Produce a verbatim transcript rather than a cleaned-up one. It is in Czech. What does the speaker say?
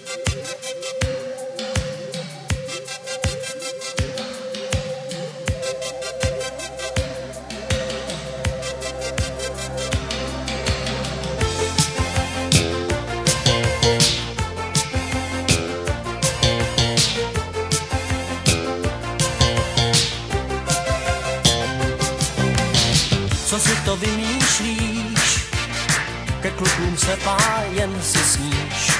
Co si to vymýšlíš, ke klukům se jen si sníš.